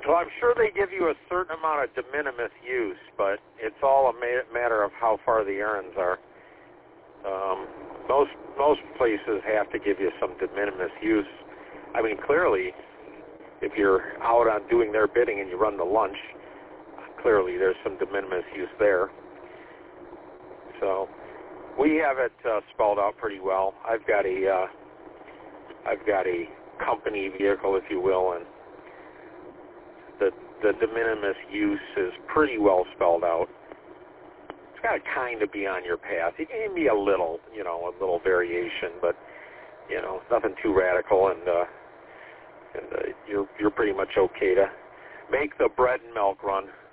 Well, I'm sure they give you a certain amount of de minimis use, but it's all a matter of how far the errands are. Most places have to give you some de minimis use. I mean, clearly, if you're out on doing their bidding and you run the lunch, clearly there's some de minimis use there. So we have it spelled out pretty well. I've got a company vehicle, if you will, and the de minimis use is pretty well spelled out. It's got to kind of be on your path. It can be a little variation, but nothing too radical, and you're pretty much okay to make the bread and milk run.